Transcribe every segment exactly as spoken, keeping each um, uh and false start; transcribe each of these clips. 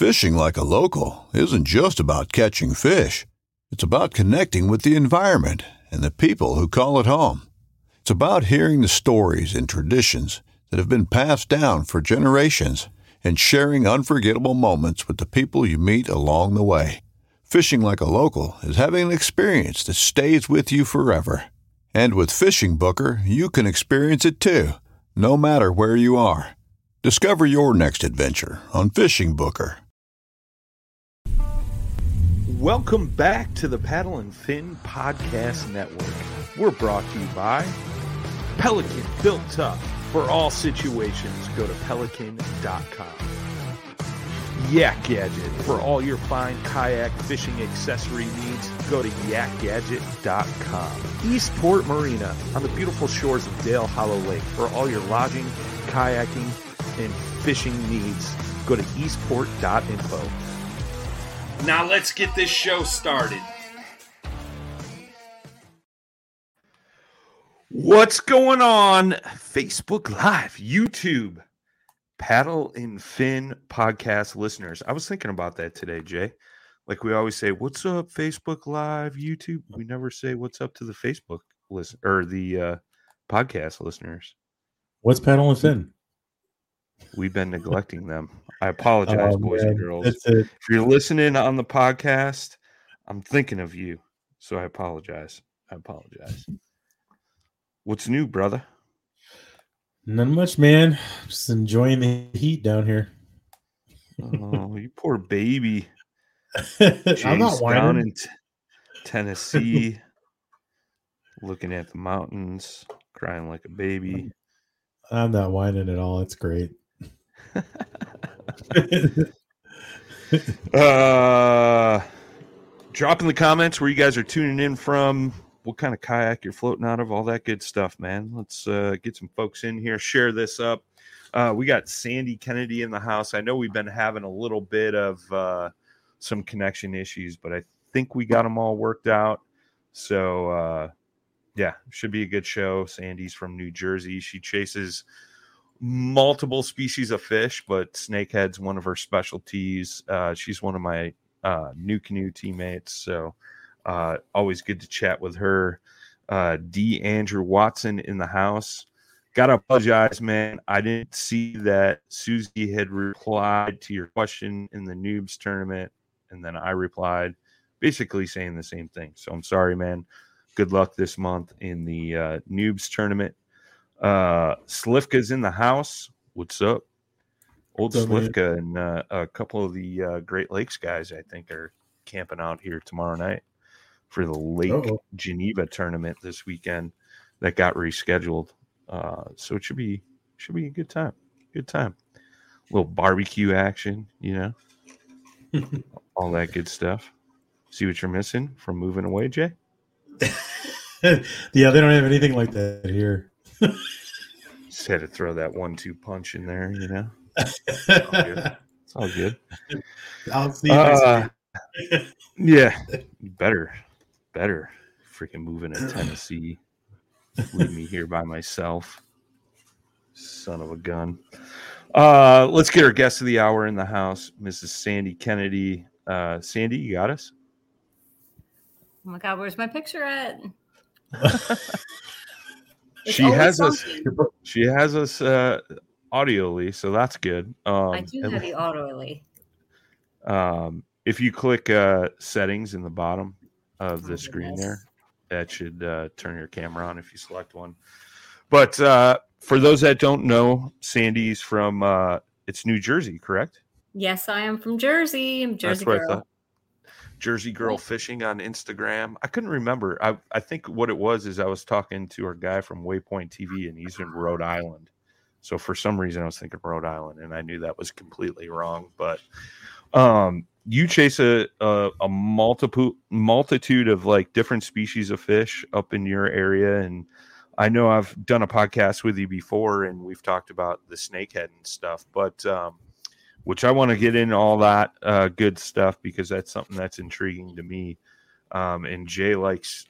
Fishing like a local isn't just about catching fish. It's about connecting with the environment and the people who call it home. It's about hearing the stories and traditions that have been passed down for generations and sharing unforgettable moments with the people you meet along the way. Fishing like a local is having an experience that stays with you forever. And with Fishing Booker, you can experience it too, no matter where you are. Discover your next adventure on Fishing Booker. Welcome back to the Paddle and Fin Podcast Network. We're brought to you by Pelican, built tough for all situations. Go to pelican dot com. Yak Gadget, for all your fine kayak fishing accessory needs. Go to yak gadget dot com. Eastport Marina, on the beautiful shores of Dale Hollow Lake. For all your lodging, kayaking, and fishing needs, go to eastport dot info. Now let's get this show started. What's going on? Facebook Live, YouTube, Paddle and Fin podcast listeners. I was thinking about that today, Jay. Like we always say, what's up, Facebook Live, YouTube? We never say what's up to the Facebook listen or the uh, podcast listeners. What's Paddle and Fin? We've been neglecting them. I apologize, oh, boys man. and girls. That's it. If you're listening on the podcast, I'm thinking of you. So I apologize. I apologize. What's new, brother? Not much, man. Just enjoying the heat down here. Oh, you poor baby. I'm not whining. Down in t- Tennessee, looking at the mountains, crying like a baby. I'm not whining at all. It's great. uh, drop in the comments where you guys are tuning in from, what kind of kayak you're floating out of, all that good stuff, man. Let's uh, get some folks in here, share this up. Uh, we got Sandy Kennedy in the house. I know we've been having a little bit of uh, some connection issues, but I think we got them all worked out. So, uh, yeah, should be a good show. Sandy's from New Jersey. She chases multiple species of fish, but snakehead's one of her specialties. Uh, she's one of my uh, new canoe teammates, so uh, always good to chat with her. Uh, D. Andrew Watson in the house. Gotta apologize, man. I didn't see that Susie had replied to your question in the noobs tournament, and then I replied basically saying the same thing. So I'm sorry, man. Good luck this month in the uh, noobs tournament. Uh, Slivka's in the house. What's up? Old What's up, Slivka and uh, a couple of the uh, Great Lakes guys, I think, are camping out here tomorrow night for the Lake Uh-oh. Geneva tournament this weekend that got rescheduled. Uh, so it should be should be a good time. Good time. A little barbecue action, you know, all that good stuff. See what you're missing from moving away, Jay? Yeah, they don't have anything like that here. Just had to throw that one two punch in there, you know. It's all good. It's all good. I'll see. Uh, yeah, better, better. Freaking moving to Tennessee. Leave me here by myself. Son of a gun. Uh, let's get our guest of the hour in the house, Missus Sandy Kennedy. Uh, Sandy, you got us? Oh my God, where's my picture at? she has us. She has us uh, audioly, so that's good. Um, I do have you audioly. Um, if you click uh, settings in the bottom of the Oh, screen goodness. there, that should uh, turn your camera on if you select one. But uh, for those that don't know, Sandy's from uh, it's New Jersey, correct? Yes, I am from Jersey. I'm Jersey That's what I girl. thought. Jersey Girl Fishing on Instagram. I couldn't remember. I, I think what it was is I was talking to our guy from Waypoint T V, and he's in Rhode Island. So for some reason, I was thinking Rhode Island, and I knew that was completely wrong. But um, you chase a, a, a multiple multitude of like different species of fish up in your area. And I know I've done a podcast with you before, and we've talked about the snakehead and stuff, but um, which I want to get into all that uh, good stuff because that's something that's intriguing to me. Um, and Jay likes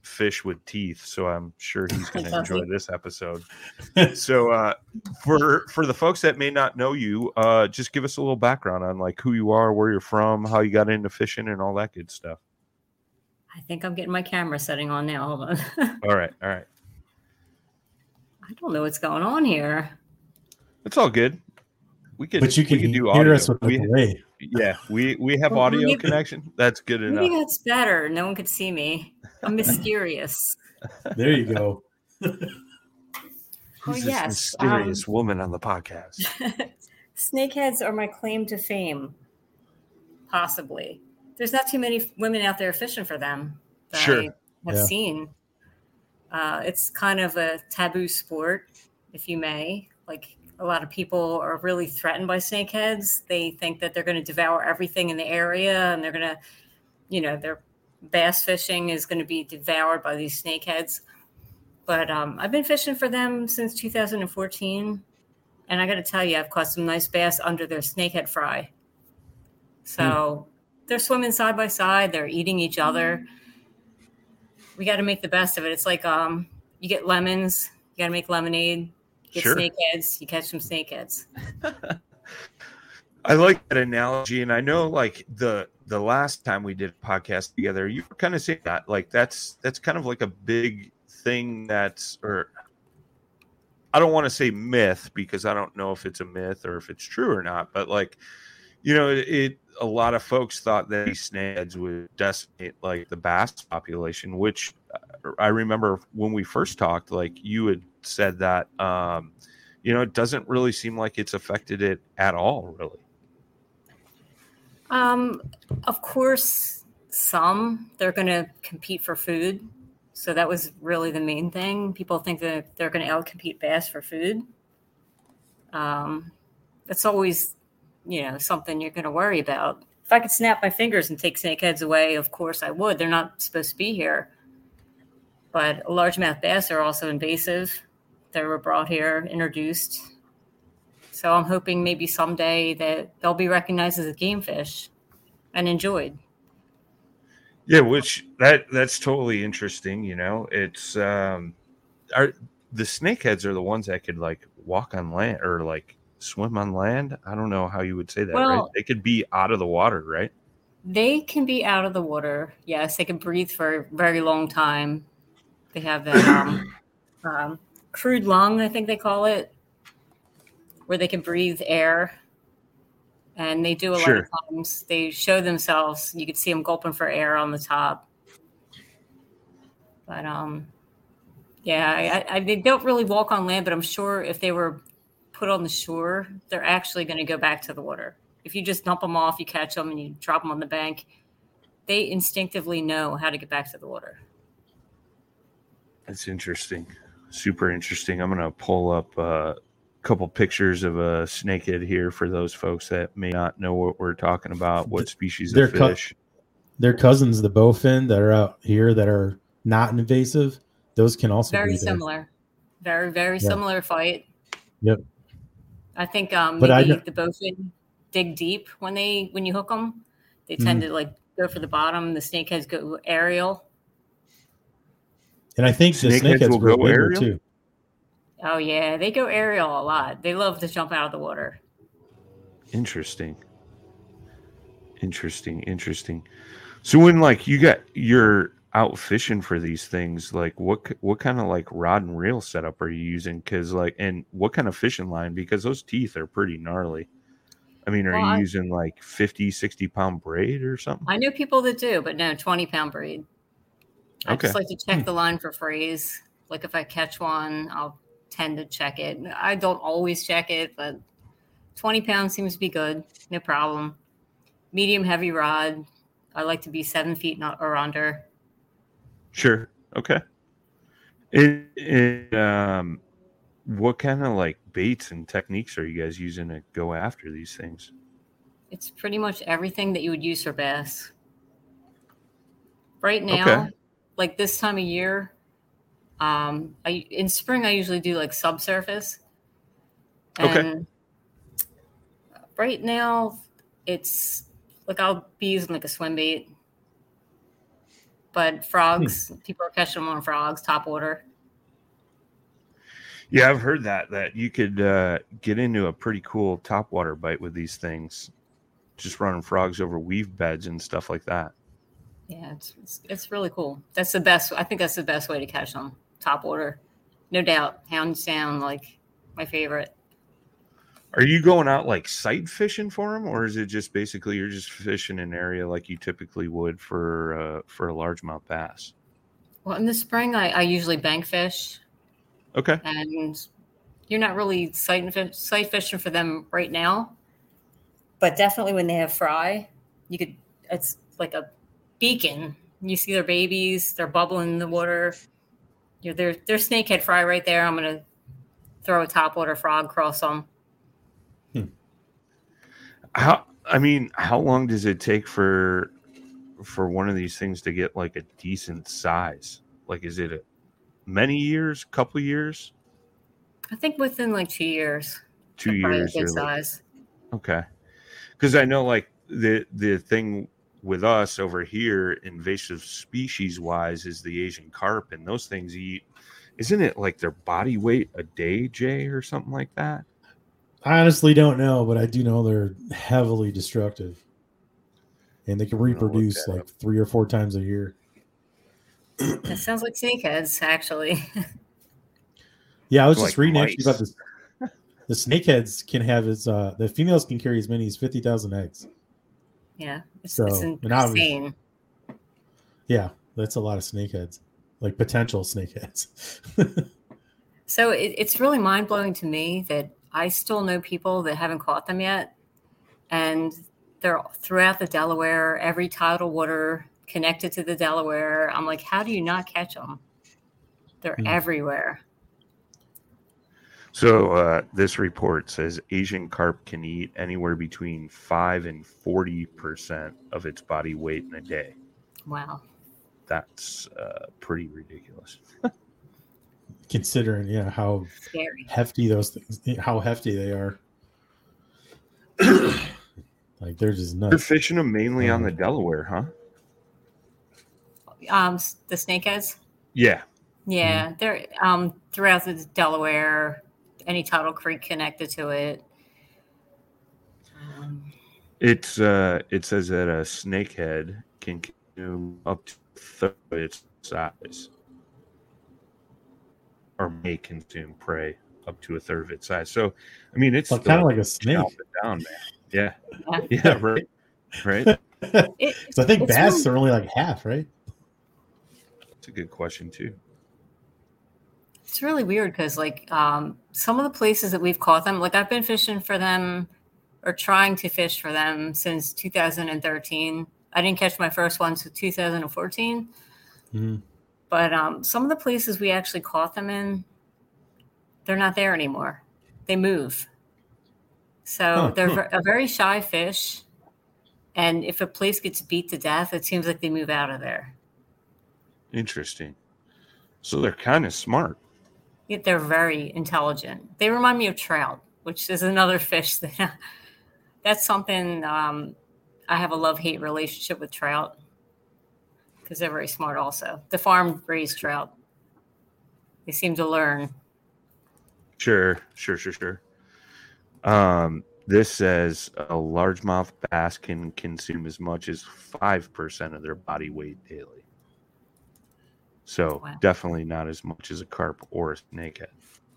fish with teeth, so I'm sure he's going to Does enjoy he? this episode. So uh, for for the folks that may not know you, uh, just give us a little background on like who you are, where you're from, how you got into fishing, and all that good stuff. I think I'm getting my camera setting on now. Hold on. All right, all right. I don't know what's going on here. It's all good. We could, But you can we could do hear audio. us with the we, delay. yeah, we we have Well, audio maybe- connection. That's good Maybe enough. that's better. No one could see me. I'm mysterious. There you go. Who's Oh, this yes, mysterious um, woman on the podcast? Snakeheads are my claim to fame. Possibly. There's not too many women out there fishing for them that Sure. I have Yeah. seen. Uh, it's kind of a taboo sport, if you may. Like a lot of people are really threatened by snakeheads. They think that they're going to devour everything in the area, and they're going to, you know, their bass fishing is going to be devoured by these snakeheads. But um, I've been fishing for them since two thousand fourteen, and I got to tell you, I've caught some nice bass under their snakehead fry. So they're swimming side by side. They're eating each other. We got to make the best of it. It's like um, you get lemons, you got to make lemonade. Get Sure. snakeheads, you catch some snakeheads. I like that analogy, and I know like the the last time we did a podcast together, you were kind of saying that like that's that's kind of like a big thing that's, or I don't want to say myth because I don't know if it's a myth or if it's true or not, but like, you know, it, it a lot of folks thought that these snakeheads would decimate like the bass population, which I remember when we first talked, like you had said that, um, you know, it doesn't really seem like it's affected it at all, really. Um, of course, some they're going to compete for food. So that was really the main thing. People think that they're going to outcompete bass for food. Um, that's always, you know, something you're going to worry about. If I could snap my fingers and take snakeheads away, of course I would. They're not supposed to be here. But largemouth bass are also invasive. They were brought here, introduced. So I'm hoping maybe someday that they'll be recognized as a game fish and enjoyed. Yeah, which that that's totally interesting. You know, it's um, are the snakeheads are the ones that could like walk on land or like swim on land. I don't know how you would say that. Right? Well- They could be out of the water, right? They can be out of the water. Yes, they can breathe for a very long time. They have that um, um, crude lung, I think they call it, where they can breathe air. And they do a Sure. lot of times. They show themselves. You could see them gulping for air on the top. But um, yeah, I, I, they don't really walk on land. But I'm sure if they were put on the shore, they're actually going to go back to the water. If you just dump them off, you catch them, and you drop them on the bank, they instinctively know how to get back to the water. That's interesting. Super interesting. I'm gonna pull up a couple pictures of a snakehead here for those folks that may not know what we're talking about. What species They're of cut- fish? Their cousins, the bowfin that are out here that are not invasive, those can also Very breathe air. similar. Very, very Yeah. similar fight. Yep. I think um, But I maybe kn- the bowfin dig deep when they when you hook them. They tend Mm. to like go for the bottom. The snakeheads go aerial. And I think the Snakeheads snakeheads will grow go bigger aerial? too. Oh yeah, they go aerial a lot. They love to jump out of the water. Interesting. Interesting. Interesting. So when like you got you're out fishing for these things, like what k- what kind of like rod and reel setup are you using? Because like, and what kind of fishing line? Because those teeth are pretty gnarly. I mean, are Well, you I- using like fifty, sixty pound braid or something? I know people that do, but no, twenty pound braid. I Okay. just like to check the line for frays. Like if I catch one, I'll tend to check it. I don't always check it, but twenty pounds seems to be good. No problem. Medium heavy rod. I like to be seven feet not or under. Sure. Okay. It, it, um, what kind of like baits and techniques are you guys using to go after these things? It's pretty much everything that you would use for bass. Right now, Okay. like this time of year, um, I in spring I usually do like subsurface. Okay. And right now, it's like I'll be using like a swim bait. but frogs, hmm. people are catching them on frogs, top water. Yeah, I've heard that, that you could uh, get into a pretty cool topwater bite with these things, just running frogs over weave beds and stuff like that. Yeah, it's, it's it's really cool. That's the best. I think that's the best way to catch them, topwater. No doubt. Hands down, like my favorite. Are you going out like sight fishing for them, or is it just basically you're just fishing an area like you typically would for uh, for a largemouth bass? Well, in the spring, I, I usually bank fish. Okay. And you're not really sight, fish, sight fishing for them right now, but definitely when they have fry, you could. It's like a beacon. You see their babies; they're bubbling in the water. You know, they're they're snakehead fry right there. I'm gonna throw a topwater frog across them. Hmm. How? I mean, how long does it take for for one of these things to get like a decent size? Like, is it a many years, couple years? I think within like two years. Two years, good size. Like, okay, because I know like the the thing with us over here, invasive species wise, is the Asian carp, and those things eat. Isn't it like their body weight a day, Jay, or something like that? I honestly don't know, but I do know they're heavily destructive, and they can reproduce like three or four times a year. That sounds like snakeheads, actually. Yeah, I was like just reading mice. actually about this. The snakeheads can have as uh, the females can carry as many as fifty thousand eggs. Yeah, it's, so, it's insane. Yeah, that's a lot of snakeheads, like potential snakeheads. So it, it's really mind blowing to me that I still know people that haven't caught them yet, and they're throughout the Delaware, every tidal water connected to the Delaware. I'm like, how do you not catch them? They're mm. everywhere. So uh, this report says Asian carp can eat anywhere between five and forty percent of its body weight in a day. Wow. That's uh, pretty ridiculous. Considering, yeah, how Scary. hefty those things, how hefty they are. Like, they're just nuts. They're fishing them mainly um, on the Delaware, huh? Um, the snakeheads? Yeah. Yeah, mm-hmm. They're um throughout the Delaware, any tidal creek connected to it. Um, it's uh, it says that a snakehead can consume up to a third of its size, or may consume prey up to a third of its size. So, I mean, it's well, kind of like a snake. Down, man. Yeah, yeah, yeah right, right. it, so I think bass really, are only like half, right? That's a good question too. It's really weird because, like, um, some of the places that we've caught them, like I've been fishing for them or trying to fish for them since two thousand thirteen. I didn't catch my first one until two thousand fourteen. Mm-hmm. But um, some of the places we actually caught them in, they're not there anymore. They move. So huh, they're huh. a very shy fish. And if a place gets beat to death, it seems like they move out of there. Interesting. So they're kind of smart. Yeah, they're very intelligent. They remind me of trout, which is another fish that that's something um, I have a love-hate relationship with trout because they're very smart also. The farm raised trout. They seem to learn. Sure, sure, sure, sure. Um, this says a largemouth bass can consume as much as five percent of their body weight daily. So wow. Definitely not as much as a carp or a snakehead.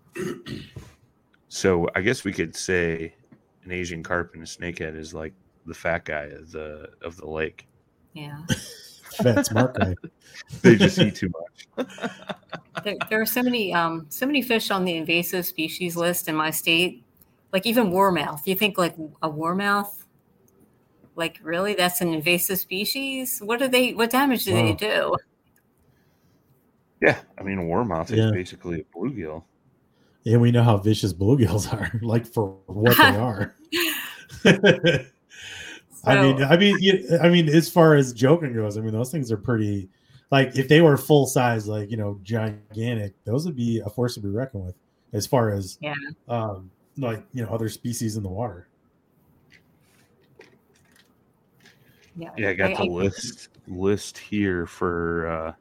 So I guess we could say an Asian carp and a snakehead is like the fat guy of the of the lake. Yeah. Fat smart guy. They just eat too much. there, there are so many um so many fish on the invasive species list in my state. Like even warmouth. You think like a warmouth? Like really? That's an invasive species? What do they what damage do wow. they do? Yeah, I mean, a warmouth yeah. is basically a bluegill. Yeah, we know how vicious bluegills are, like for what they are. so, I mean, I mean, you, I mean, as far as joking goes, I mean, those things are pretty. Like, if they were full size, like you know, gigantic, those would be a force to be reckoned with. As far as yeah, um, like you know, other species in the water. Yeah, Yeah, I got I, the I, list list here for uh,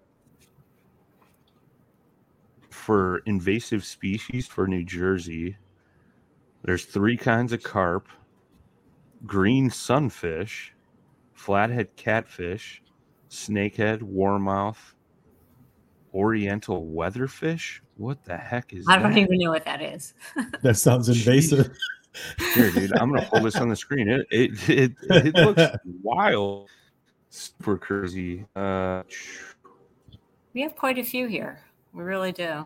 for invasive species for New Jersey. There's three kinds of carp: green sunfish, flathead catfish, snakehead, warmouth, oriental weatherfish. What the heck is I that? don't even know what that is. That sounds invasive. Here, dude, I'm gonna pull this on the screen. It it it, it looks wild, super crazy. Uh, We have quite a few here. We really do.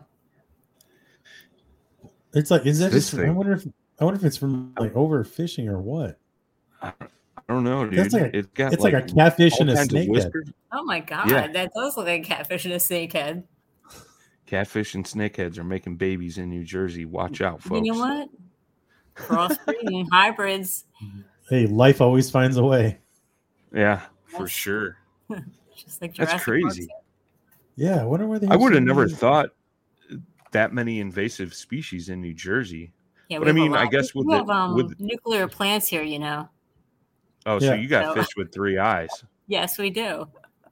It's like, is that This just? I thing. wonder if I wonder if it's from like overfishing or what. I don't know, dude. That's like a, it's got it's like, like, a catfish all and a kinds of snakehead. whiskers. Oh my god, Yeah. that does look like a catfish and a snakehead. Catfish and snakeheads are making babies in New Jersey. Watch out, folks. You know what? Crossbreeding hybrids. Hey, life always finds a way. Yeah, for Yes. sure. Just like That's Jurassic Park crazy. said. Yeah, I wonder where they. I would have so never many- thought that many invasive species in New Jersey. Yeah, But we I have a mean, I lot. guess with we the- have um, with- nuclear plants here, you know. Oh, so Yeah. you got So- fish with three eyes. Yes, we do.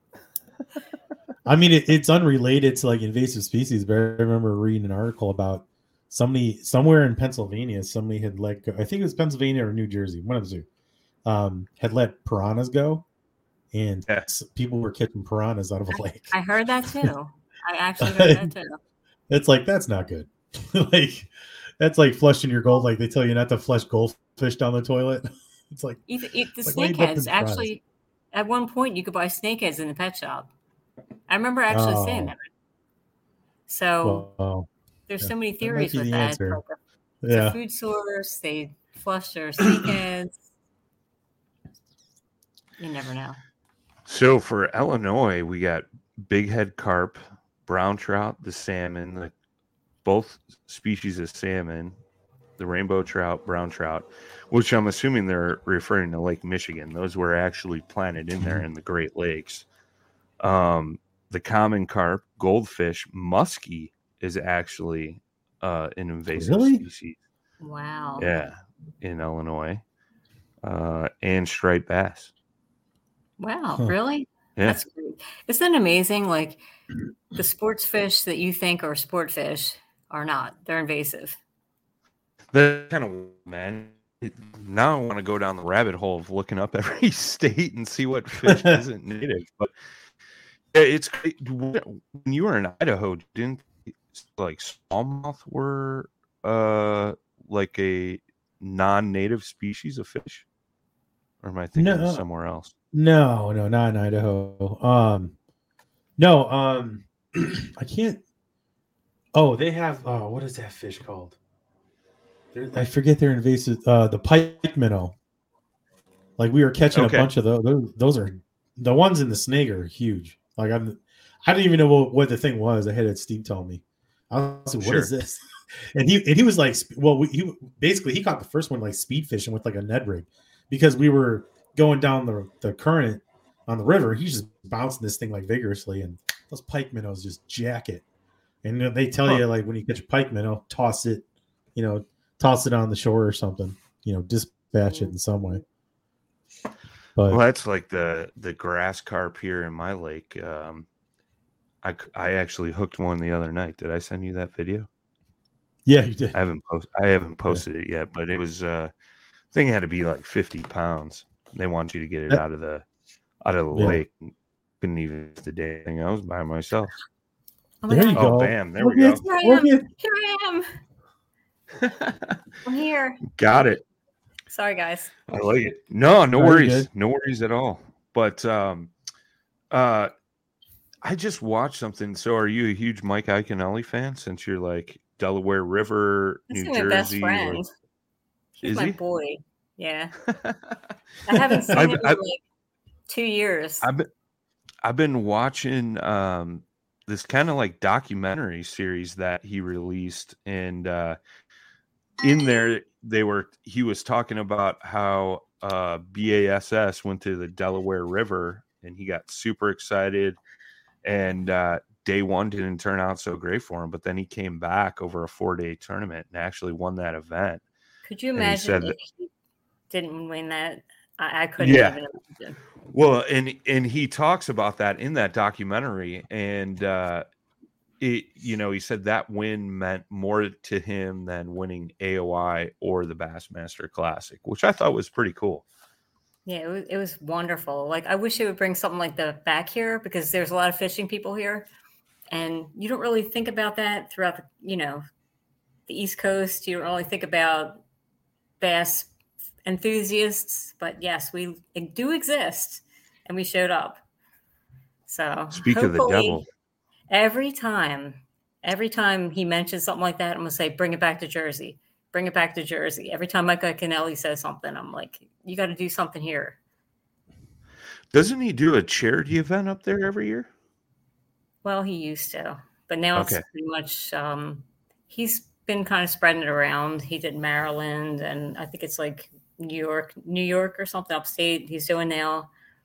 I mean, it, it's unrelated to like invasive species, but I remember reading an article about somebody somewhere in Pennsylvania. Somebody had let go, I think it was Pennsylvania or New Jersey, one of the two, um, had let piranhas go, and Yeah. s- people were catching piranhas out of a lake. I heard that too. I actually heard that too. It's like, that's not good. Like, that's like flushing your gold. Like they tell you not to flush goldfish down the toilet. It's like, Even, e- the Like, why you dumping snakeheads, fries? actually, at one point, you could buy snakeheads in the pet shop. I remember actually saying Oh. that. So well, there's yeah, so many that might theories be with the that. answer. Like a, it's a yeah. food source. They flush their snakeheads. You never know. So for Illinois, we got big head carp, brown trout, the salmon, the, both species of salmon, the rainbow trout, brown trout, which I'm assuming they're referring to Lake Michigan. Those were actually planted in there in the Great Lakes. Um, the common carp, goldfish, muskie is actually uh, an invasive Really? species. Wow. Yeah, in Illinois, uh, and striped bass. Wow. Huh. Really? Yeah. That's great. Isn't that amazing? Like the sports fish that you think are sport fish are not. They're invasive. That kind of man. It, now I want to go down the rabbit hole of looking up every state and see what fish isn't native. But yeah, it's when you were in Idaho, didn't like smallmouth were uh like a non-native species of fish, or am I thinking No. of somewhere else? No, no, not in Idaho. Um, no, um, I can't. Oh, they have. Uh, what is that fish called? They're, I forget their invasive. Uh, the pike minnow. Like we were catching Okay. a bunch of those. those. Those are the ones in the snake are huge. Like I'm. I didn't even know what, what the thing was. I had Steve tell me. I was like, "What is Sure. this?" And he and he was like, "Well, we, he basically he caught the first one like speed fishing with like a Ned rig, because we were going down the, the current on the river. He's just bouncing this thing like vigorously, and those pike minnows just jack it. And they tell Huh. you like when you catch a pike minnow, toss it, you know, toss it on the shore or something, you know, dispatch it in some way. But Well, that's like the the grass carp here in my lake. Um, I I actually hooked one the other night. Did I send you that video? yeah, you did. I haven't post I haven't posted it yet, but it was uh thing had to be like fifty pounds. They want you to get it That- out of the out of the Yeah. lake. Couldn't even the day thing. I was by myself. Oh my There you God. go. Oh, bam, there we Look go. at- Here I look am. at- Here I am. I'm here. Got it. Sorry, guys. I like it. No, no No, you're worries. good. No worries at all. But um uh I just watched something. So are you a huge Mike Iaconelli fan since you're like Delaware River, This New is my best Jersey? friend. Like... He's Is my he? boy. Yeah. I haven't seen I've- him in I've- like two years. I've been I've been watching um this kind of like documentary series that he released, and uh in there they were he was talking about how uh B A S S went to the Delaware River and he got super excited, and uh day one didn't turn out so great for him, but then he came back over a four-day tournament and actually won that event. Could you and he imagine said if that- he didn't win that? I, I couldn't Yeah. even imagine. Well, and and he talks about that in that documentary, and uh, it you know he said that win meant more to him than winning A O I or the Bassmaster Classic, which I thought was pretty cool. Yeah, it was, it was wonderful. Like, I wish it would bring something like that back here, because there's a lot of fishing people here, and you don't really think about that throughout the, you know, the East Coast. You don't really think about bass enthusiasts, but yes, we do exist, and we showed up. So speak of the devil. Every time, every time he mentions something like that, I'm gonna say, bring it back to Jersey. Bring it back to Jersey. Every time Micah Kennelly says something, I'm like, you got to do something here. Doesn't he do a charity event up there every year? Well, he used to, but now okay. It's pretty much, um, he's been kind of spreading it around. He did Maryland, and I think it's like New York, New York or something upstate he's doing now.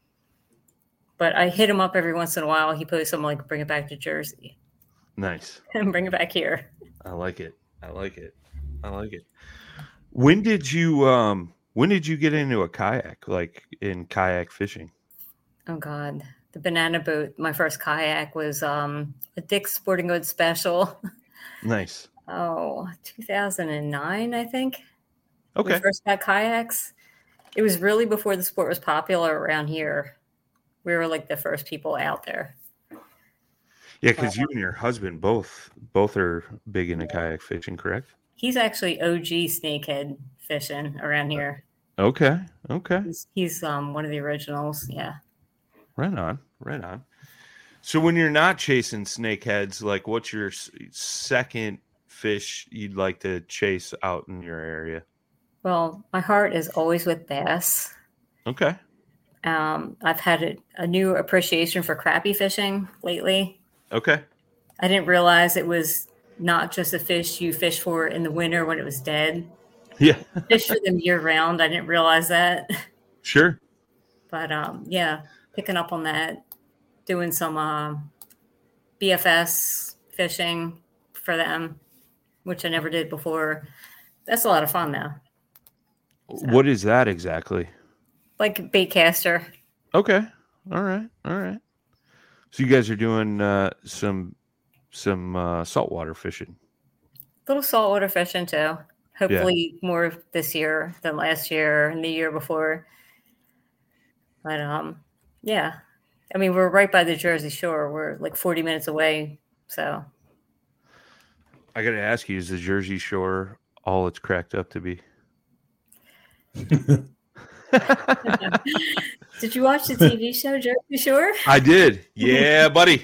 But I hit him up every once in a while. He posts something like, bring it back to Jersey. Nice. And bring it back here. I like it. I like it. I like it. When did you um when did you get into a kayak, like in kayak fishing? Oh God. The banana boat. My first kayak was um a Dick's Sporting Goods special. Nice. Oh, two thousand nine, I think. Okay. We first got kayaks. It was really before the sport was popular around here. We were like the first people out there. Yeah, because you and your husband both both are big into kayak fishing, correct? He's actually O G snakehead fishing around here. Okay, okay. He's, he's um one of the originals, yeah. Right on, right on. So when you're not chasing snakeheads, like what's your second fish you'd like to chase out in your area? Well, my heart is always with bass. Okay. Um, I've had a, a new appreciation for crappie fishing lately. Okay. I didn't realize it was not just a fish you fish for in the winter when it was dead. Yeah. Fish for them year round. I didn't realize that. Sure. But um, yeah, picking up on that, doing some uh, B F S fishing for them, which I never did before. That's a lot of fun though. So, what is that exactly? Like bait caster. Okay. All right. All right. So you guys are doing uh, some some uh, saltwater fishing. Little saltwater fishing too. Hopefully yeah. more this year than last year and the year before. But um, yeah. I mean, we're right by the Jersey Shore. We're like forty minutes away. So I got to ask you, is the Jersey Shore all it's cracked up to be? Did you watch the T V show Jersey Shore? I did. Yeah, buddy.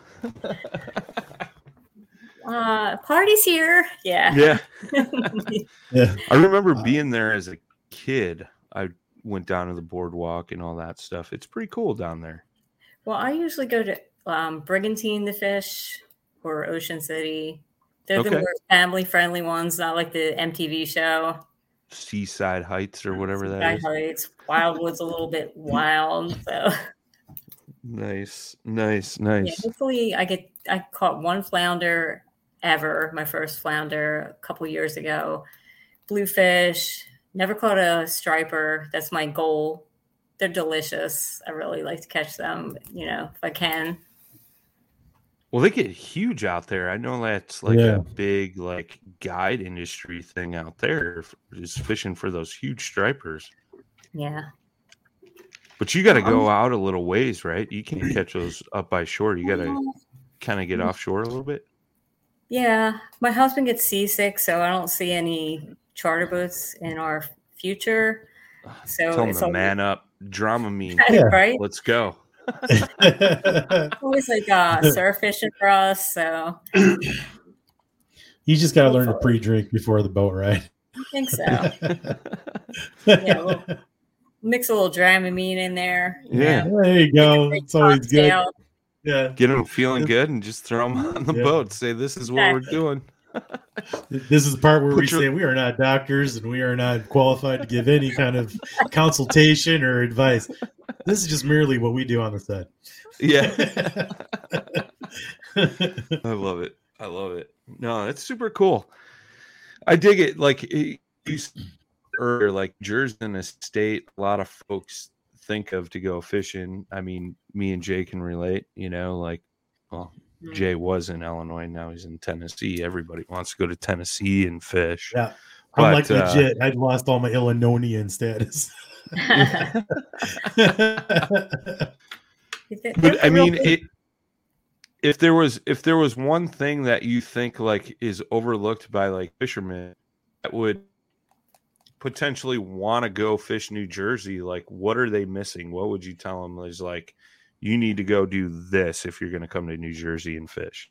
uh, party's here. Yeah. Yeah. Yeah. I remember being there as a kid. I went down to the boardwalk and all that stuff. It's pretty cool down there. Well, I usually go to um, Brigantine to fish or Ocean City. They're okay. the more family-friendly ones, not like the M T V show. Seaside Heights or whatever Seaside that is. Heights. Wildwood's a little bit wild. So nice, nice, nice. Yeah, hopefully I get I caught one flounder ever, my first flounder a couple years ago. Bluefish. Never caught a striper. That's my goal. They're delicious. I really like to catch them, you know, if I can. Well, they get huge out there. I know that's like yeah. a big like guide industry thing out there, is fishing for those huge stripers. Yeah. But you got to go out a little ways, right? You can't catch those up by shore. You got to kind of get offshore a little bit. Yeah. My husband gets seasick, so I don't see any charter boats in our future. So tell him it's to always, man up, Dramamine. Yeah. Right? Let's go. Always like uh, surf fishing for us. So you just got to learn to pre-drink before the boat ride. I think so. Yeah, we'll mix a little Dramamine in there. Yeah, know. There you go. It's always good. Yeah, get them feeling good and just throw them on the yeah. boat. Say this is what exactly. we're doing. This is the part where Put we your... say we are not doctors and we are not qualified to give any kind of consultation or advice. This is just merely what we do on the set. Yeah. I love it. I love it. No, it's super cool. I dig it. Like you earlier, like Jersey in a state, a lot of folks think of to go fishing. I mean, me and Jay can relate, you know, like, well, mm-hmm. Jay was in Illinois. Now he's in Tennessee. Everybody wants to go to Tennessee and fish. Yeah. I'm but, like legit. Uh, I've lost all my Illinoisian status. But I mean, it, if there was if there was one thing that you think like is overlooked by like fishermen that would potentially want to go fish New Jersey, like what are they missing? What would you tell them is like you need to go do this if you're going to come to New Jersey and fish?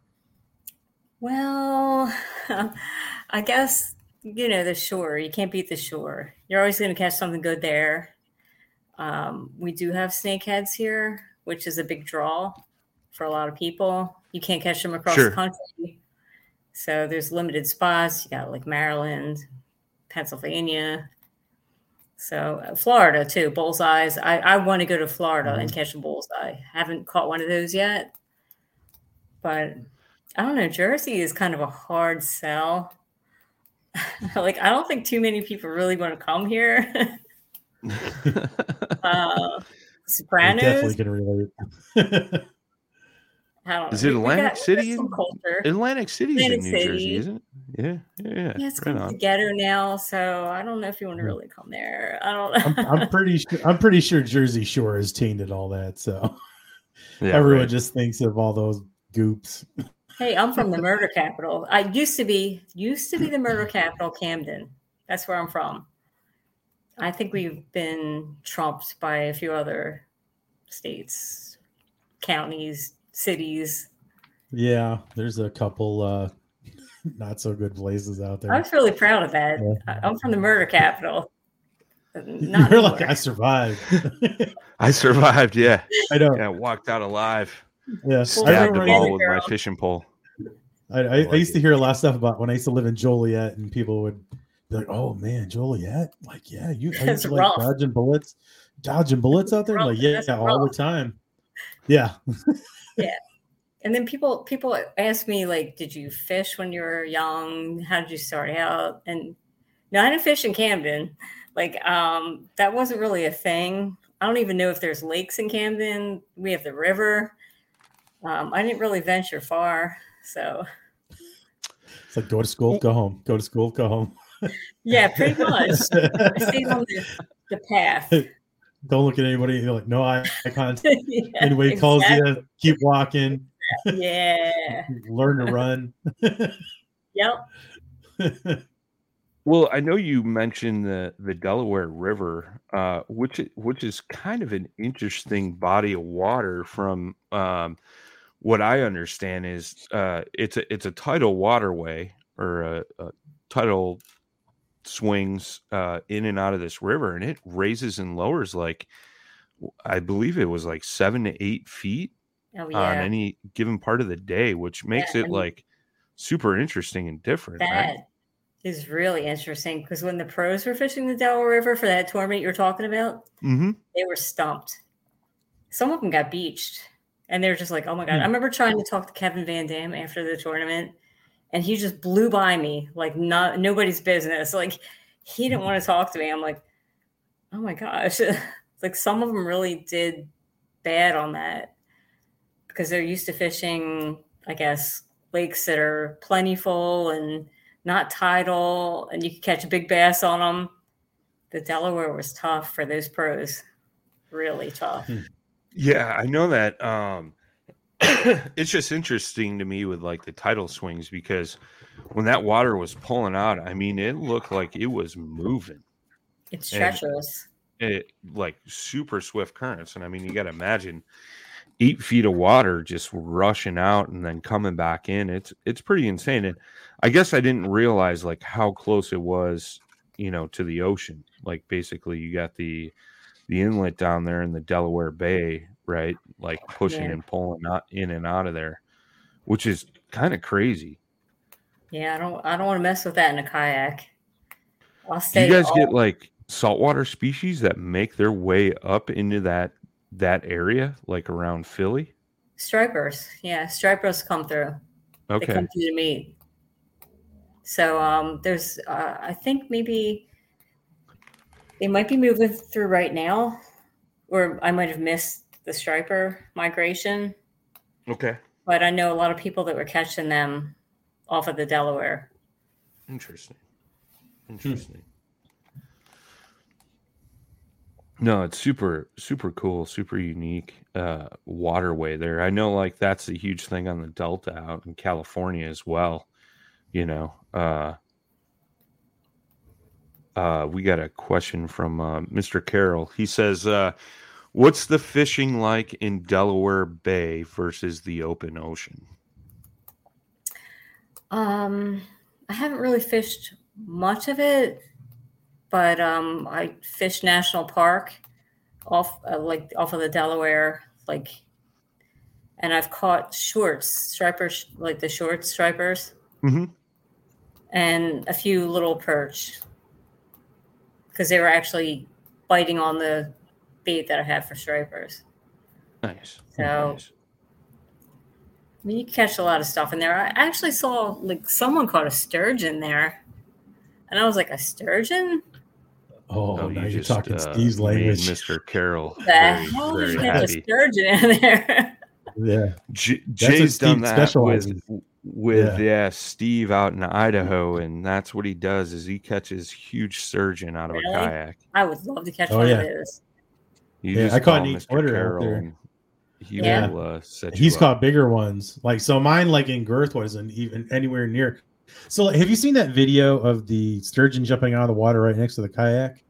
Well, I guess, you know, the shore. You can't beat the shore. You're always going to catch something good there. Um, we do have snakeheads here, which is a big draw for a lot of people. You can't catch them across sure. the country. So there's limited spots. You got like Maryland, Pennsylvania. So uh, Florida too, bullseyes. I, I want to go to Florida mm-hmm. and catch a bullseye. Haven't caught one of those yet. But I don't know. Jersey is kind of a hard sell. Like, I don't think too many people really want to come here. uh, Sopranos. I definitely can relate. Is it Atlantic City? Atlantic City is in New City. Jersey, isn't it? Yeah, yeah, yeah. Yeah, it's right kind of the ghetto now, so I don't know if you want to really come there. I don't know. I'm, I'm pretty sure. I'm pretty sure Jersey Shore has tainted all that, so yeah, everyone right. just thinks of all those goops. Hey, I'm from the murder capital. I used to be used to be the murder capital, Camden. That's where I'm from. I think we've been trumped by a few other states, counties, cities. Yeah, there's a couple uh, not so good places out there. I was really proud of that. Yeah. I'm from the murder capital. Not You're like, I survived. I survived, yeah. I know. Yeah, walked out alive. Yeah, stabbed a ball with my fishing pole. I, I, I used to hear a lot of stuff about when I used to live in Joliet, and people would be like, "Oh man, Joliet! Like, yeah, you are you like dodging bullets, dodging bullets out there? Like, yeah, yeah all the time. Yeah, yeah." And then people people ask me like, "Did you fish when you were young? How did you start out?" And no, I didn't fish in Camden. Like, um, that wasn't really a thing. I don't even know if there's lakes in Camden. We have the river. Um, I didn't really venture far, so it's like go to school, go home, go to school, go home. Yeah, pretty much. I stayed on the, the path. Don't look at anybody. You're like, no eye contact. Yeah, anybody exactly. calls you, keep walking. Yeah. Learn to run. Yep. Well, I know you mentioned the, the Delaware River, uh, which which is kind of an interesting body of water. From um, what I understand is uh, it's a it's a tidal waterway or a, a tidal swings uh, in and out of this river, and it raises and lowers like I believe it was like seven to eight feet oh, yeah. on any given part of the day, which makes yeah, it I mean, like super interesting and different. That right? is really interesting because when the pros were fishing the Delaware River for that tournament you're talking about, mm-hmm. they were stumped. Some of them got beached, and they were just like, "Oh my god!" Mm-hmm. I remember trying to talk to Kevin Van Dam after the tournament, and he just blew by me like not nobody's business. Like he didn't want to talk to me. I'm like, "Oh my gosh!" Like some of them really did bad on that because they're used to fishing, I guess, lakes that are plentiful and not tidal, and you could catch a big bass on them. The Delaware was tough for those pros, really tough. Yeah, I know that. Um, it's just interesting to me with like the tidal swings because when that water was pulling out, I mean, it looked like it was moving. It's treacherous. And it like super swift currents, and I mean, you got to imagine eight feet of water just rushing out and then coming back in. It's it's pretty insane. And I guess I didn't realize like how close it was, you know, to the ocean. Like basically you got the the inlet down there in the Delaware Bay, right? Like pushing yeah. and pulling out in and out of there, which is kind of crazy. Yeah, I don't I don't want to mess with that in a kayak. I'll stay. Do you guys all- get like saltwater species that make their way up into that that area, like around Philly? Stripers, yeah, stripers come through. Okay, they come through to meet. So um, there's, uh, I think maybe they might be moving through right now. or I might have missed the striper migration. Okay. But I know a lot of people that were catching them off of the Delaware. Interesting. Interesting. No, it's super, super cool, super unique uh, waterway there. I know, like, that's a huge thing on the Delta out in California as well. You know, uh, uh, we got a question from uh, Mister Carroll. He says, uh, what's the fishing like in Delaware Bay versus the open ocean? Um, I haven't really fished much of it. But um, I fished National Park off uh, like off of the Delaware, like, and I've caught shorts, stripers, like the short stripers, mm-hmm. and a few little perch because they were actually biting on the bait that I had for stripers. Nice. So, nice. I mean, you catch a lot of stuff in there. I actually saw like someone caught a sturgeon there, and I was like, a sturgeon? Oh, oh now you you're just, talking uh, Steve's language. Mister Carroll. The very, hell very did you catch a happy. sturgeon in there? Yeah. J- Jay's done that with, with yeah. yeah, Steve out in Idaho, and that's what he does is he catches huge sturgeon out of Really? a kayak. I would love to catch Oh, one yeah. of those. You Yeah, just I caught call Nate Mister Twitter out Carroll, there. and he Yeah. will uh, set He's you caught up. bigger ones. Like, so mine, like in girth, wasn't even anywhere near. So, have you seen that video of the sturgeon jumping out of the water right next to the kayak?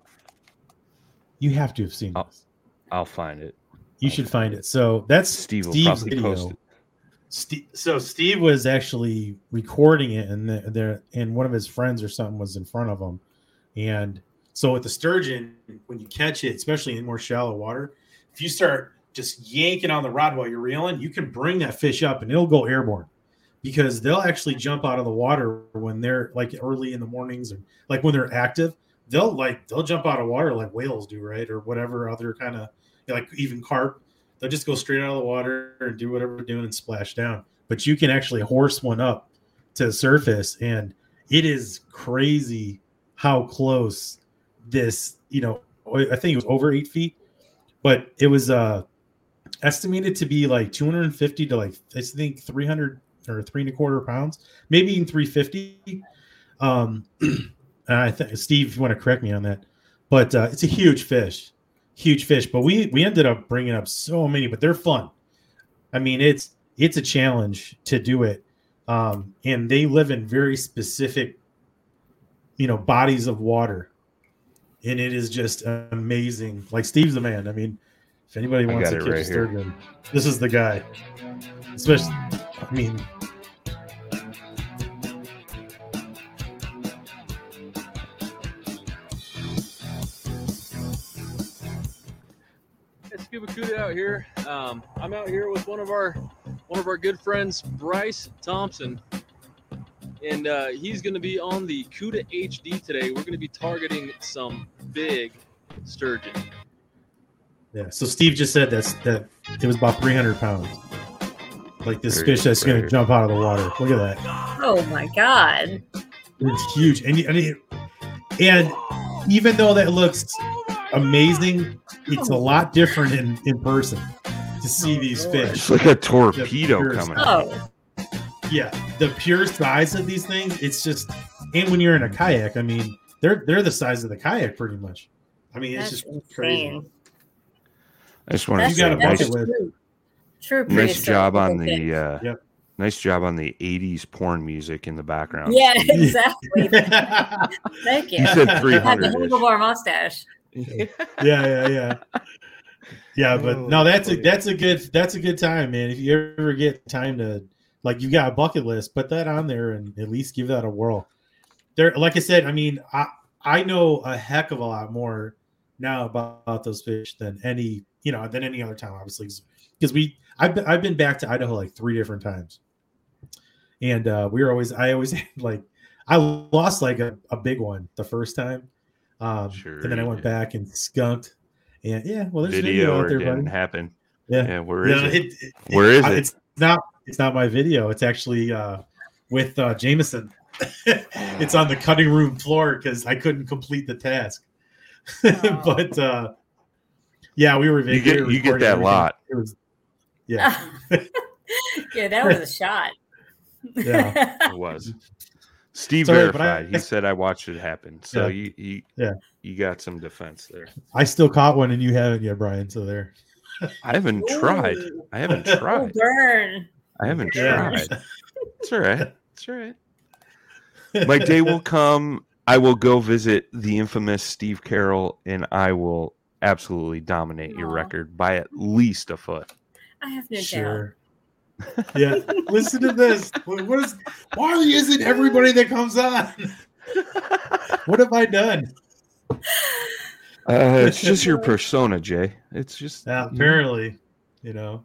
You have to have seen I'll, this. I'll find it. You I'll should find find it. So that's Steve will Steve's probably video. post it. Steve, so Steve was actually recording it, and the, there and one of his friends or something was in front of him. And so with the sturgeon, when you catch it, especially in more shallow water, if you start just yanking on the rod while you're reeling, you can bring that fish up and it'll go airborne because they'll actually jump out of the water when they're like early in the mornings or like when they're active. They'll like they'll jump out of water like whales do, right? Or whatever other kind of like even carp. They'll just go straight out of the water and do whatever they're doing and splash down. But you can actually horse one up to the surface, and it is crazy how close this, you know, I think it was over eight feet, but it was uh, estimated to be like two hundred fifty to like, I think three hundred or three and a quarter pounds, maybe even three fifty. Um, I think Steve, if you want to correct me on that, but uh, it's a huge fish. Huge fish, but we we ended up bringing up so many, but they're fun. I mean, it's it's a challenge to do it, um, and they live in very specific, you know, bodies of water, and it is just amazing. Like Steve's the man. I mean, if anybody I wants got to it catch right a sturgeon, this is the guy. Especially, I mean. Scuba Cuda out here. Um, I'm out here with one of our one of our good friends, Bryce Thompson, and uh, he's going to be on the Cuda H D today. We're going to be targeting some big sturgeon. Yeah. So Steve just said that's that it was about three hundred pounds. Like this Very fish that's going to fair. jump out of the water. Look at that. Oh my God. It's huge, and and, it, and even though that looks amazing, it's a lot different in, in person to see these fish. It's like a torpedo pure coming size. out. Oh, Yeah, the pure size of these things, it's just, and when you're in a kayak, I mean, they're they're the size of the kayak pretty much. I mean, it's that's just crazy. insane. I just want to That's, You got a say bucket nice, list. true, true nice prehistoric job on looking. the uh, Yep. nice job on the eighties porn music in the background. Yeah, exactly. Thank you. You said I had the three hundred. handlebar mustache. yeah, yeah, yeah. Yeah, but Oh, no, that's a funny. that's a good that's a good time, man. If you ever get time to, like, you got a bucket list, put that on there and at least give that a whirl. There, like I said, I mean, I I know a heck of a lot more now about, about those fish than any you know than any other time, obviously, because we I've been, I've been back to Idaho like three different times, and uh, we were always I always like I lost like a, a big one the first time. Um, Sure and then I you went did. back and skunked. And yeah, well, there's Video, video, or out there, didn't buddy. happen. Yeah, Yeah, where is No, it? it- it- Where is uh, it? It's not. It's not my video. It's actually uh, with uh, Jameson. It's on the cutting room floor because I couldn't complete the task. but uh, Yeah, we were. You get we were you get recording that everything. lot. It was, yeah, Yeah, that was a shot. yeah. It was. Steve Sorry, but verified. I- he said I watched it happen. So Yeah. you, you Yeah. you got some defense there. I still caught one, and you haven't yet, Brian. So there. I haven't tried. Ooh. I haven't Oh, tried. burn. I haven't Yeah. tried. It's all right. It's all right. My day will come. I will go visit the infamous Steve Carroll, and I will absolutely dominate your Aw. record by at least a foot. I have no doubt. Sure. Yeah. Listen to this. What what is? Why isn't everybody that comes on? What have I done? Uh, it's just your persona, Jay. It's just Yeah, apparently, you know.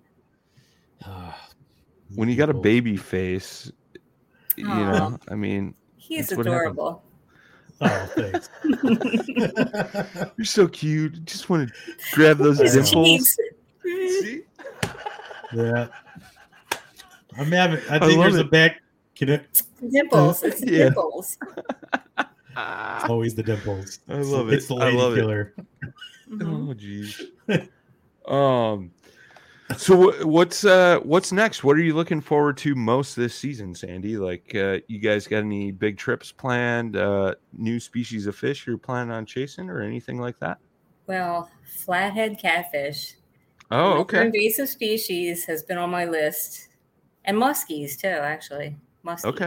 when you got a baby face, you Aw. know. I mean, He's That's what happened. adorable. Oh, thanks. you're so cute. Just want to grab those His dimples. cheeks. See? Yeah. I'm having. I I think love there's a it. back. Connect. Dimples. It's the Yeah. dimples. It's always the dimples. I love it. It's the I lady love it. killer. Mhm. Oh, geez. um. So wh- what's uh what's next? What are you looking forward to most this season, Sandy? Like, uh, you guys got any big trips planned? Uh, new species of fish you're planning on chasing, or anything like that? Well, flathead catfish. Oh, Another okay. invasive species has been on my list, and muskies too. Actually, muskie. Okay.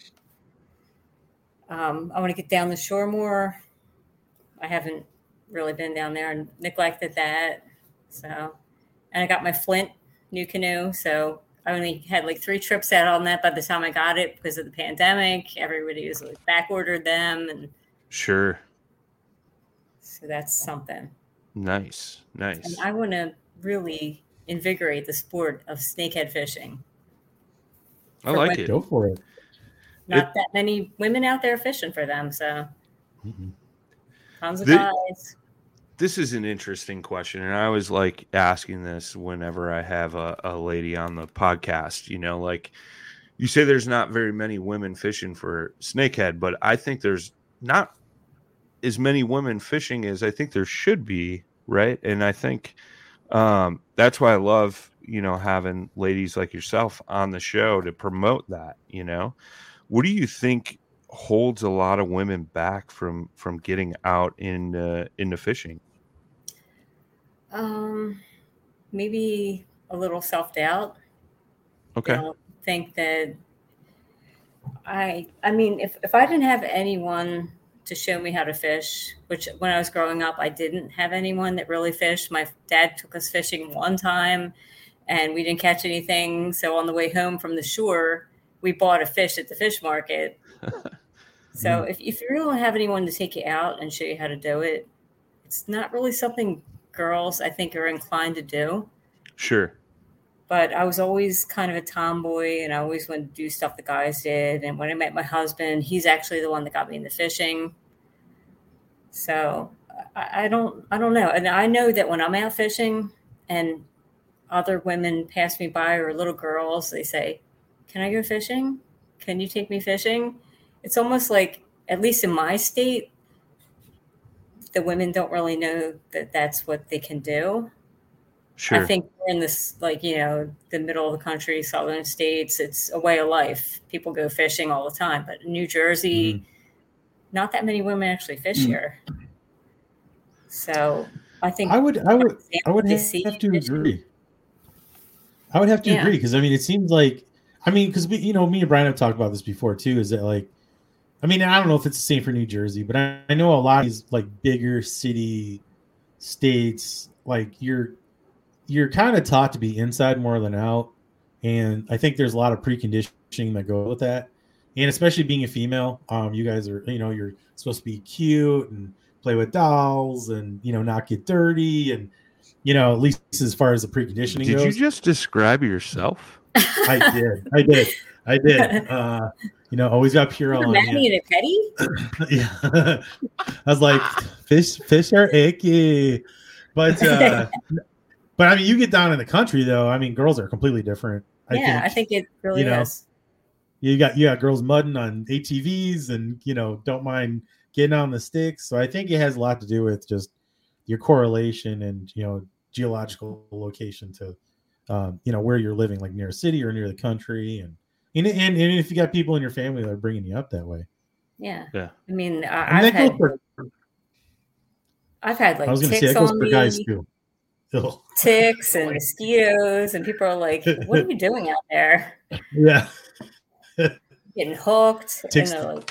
Um, I want to get down the shore more. I haven't really been down there and neglected that. So, and I got my Flint new canoe. So I only had like three trips out on that by the time I got it because of the pandemic. Everybody was like back ordered them, and Sure. so that's something. Nice. Nice. And I want to really invigorate the sport of snakehead fishing. I for like women. it. Go for it. Not that many women out there fishing for them, so Mhm. tons of The- guys. This is an interesting question, and I always like asking this whenever I have a, a lady on the podcast. You know, like you say, there's not very many women fishing for snakehead, but I think there's not as many women fishing as I think there should be, right? And I think um, that's why I love, you know, having ladies like yourself on the show to promote that. You know, what do you think holds a lot of women back from from getting out in uh, into fishing? Um, maybe a little self doubt. Okay. I don't think that I. I mean, if if I didn't have anyone to show me how to fish, which when I was growing up, I didn't have anyone that really fished. My dad took us fishing one time, and we didn't catch anything. So on the way home from the shore, we bought a fish at the fish market. So if, if you really don't have anyone to take you out and show you how to do it, it's not really something girls, I think, are inclined to do. Sure. But I was always kind of a tomboy, and I always wanted to do stuff the guys did. And when I met my husband, he's actually the one that got me into fishing. So I, I don't, I don't know. And I know that when I'm out fishing and other women pass me by, or little girls, they say, "Can I go fishing? Can you take me fishing?" It's almost like, at least in my state, the women don't really know that that's what they can do. Sure. I think we're in this, like, you know, the middle of the country, southern states, it's a way of life. People go fishing all the time. But in New Jersey, Mhm. not that many women actually fish Mhm. here. So I think I would, I would, I would they have, see have to fishing. agree. I would have to Yeah. agree because I mean, it seems like, I mean, because we, you know, me and Brian have talked about this before too. Is that like, I mean, I don't know if it's the same for New Jersey, but I, I know a lot of these like bigger city states, like you're you're kind of taught to be inside more than out, and I think there's a lot of preconditioning that go with that, and especially being a female, um, you guys are, you know, you're supposed to be cute and play with dolls and, you know, not get dirty, and, you know, at least as far as the preconditioning Did goes. you just describe yourself? I did, I did, I did. Uh, you know, always got Purell on Manny you. and a petty? Yeah. I was like, fish, fish are icky, but uh, but I mean, you get down in the country though. I mean, girls are completely different. I Yeah, think, I think it really you know, is. you got you got girls mudding on A T Vs and, you know, don't mind getting on the sticks. So I think it has a lot to do with just your correlation and, you know, geological location to, um, you know, where you're living, like near a city or near the country. And, and, and, and if you got people in your family that are bringing you up that way. Yeah. Yeah. I mean, I, I mean, I've, had, for, I've had like I was going to ticks say, it goes on for me, guys too. Ugh. ticks and mosquitoes, and people are like, what are you doing out there? Yeah. Getting hooked. Ticks. And they're like,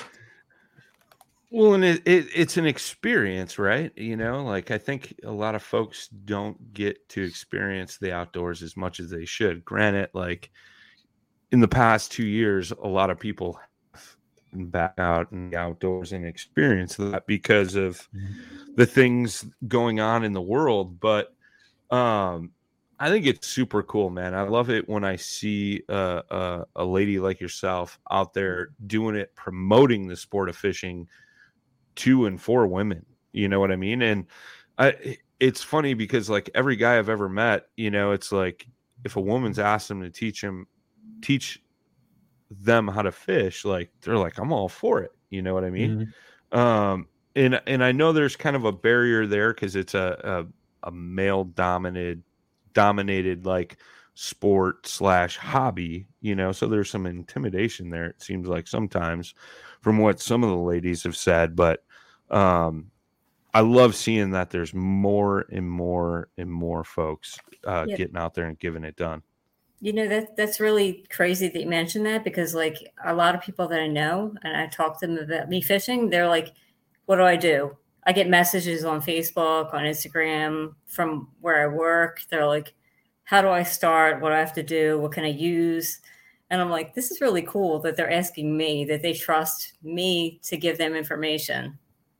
Well, and it, it it's an experience, right? You know, like I think a lot of folks don't get to experience the outdoors as much as they should. Granted, like in the past two years, a lot of people have been back out in the outdoors and experience that because of the things going on in the world. But um, I think it's super cool, man. I love it when I see uh, uh, a lady like yourself out there doing it, promoting the sport of fishing to and for women. You know what I mean? And I, it's funny because like every guy I've ever met, you know, it's like if a woman's asked them to teach him, teach them how to fish, like they're like, I'm all for it. You know what I mean? Mm-hmm. Um, and and I know there's kind of a barrier there because it's a, a a male dominated dominated like sport slash hobby, you know, so there's some intimidation there, it seems like sometimes from what some of the ladies have said. But um I love seeing that there's more and more and more folks uh yeah. getting out there and giving it done. You know, that that's really crazy that you mentioned that, because like a lot of people that I know and I talk to them about me fishing, they're like, what do I do? I get messages on Facebook, on Instagram from where I work. They're like, how do I start? What do I have to do? What can I use? And I'm like, this is really cool that they're asking me, that they trust me to give them information.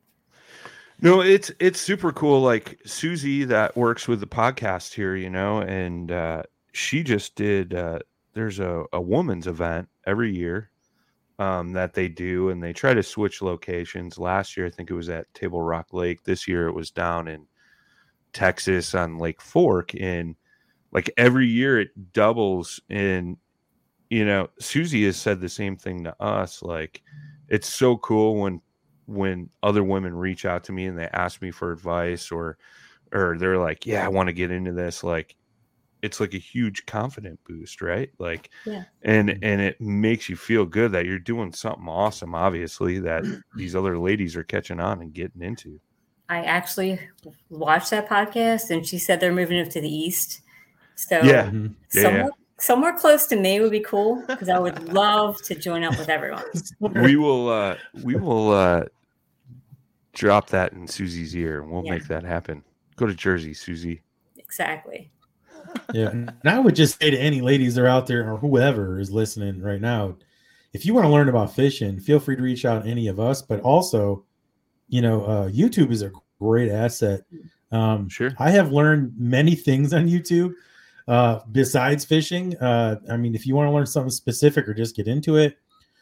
No, it's it's super cool. Like Susie that works with the podcast here, you know, and uh, she just did, uh, there's a, a woman's event every year um, that they do, and they try to switch locations. Last year, I think it was at Table Rock Lake. This year, it was down in Texas on Lake Fork. And like every year, it doubles. And, you know, Susie has said the same thing to us. Like, it's so cool when when other women reach out to me and they ask me for advice, or or they're like, yeah, I want to get into this. Like, it's like a huge confident boost, right? Like, yeah. and and it makes you feel good that you're doing something awesome, obviously, that these other ladies are catching on and getting into. I actually watched that podcast, and she said they're moving up to the east. So yeah, somewhere, yeah. somewhere close to me would be cool, because I would love to join up with everyone. We will uh we will uh drop that in Susie's ear, and we'll yeah. make that happen. Go to Jersey, Susie. Exactly. Yeah, and I would just say to any ladies that are out there, or whoever is listening right now, if you want to learn about fishing, feel free to reach out to any of us. But also, you know, uh, YouTube is a great asset. Um, sure. I have learned many things on YouTube uh, besides fishing. Uh, I mean, if you want to learn something specific or just get into it,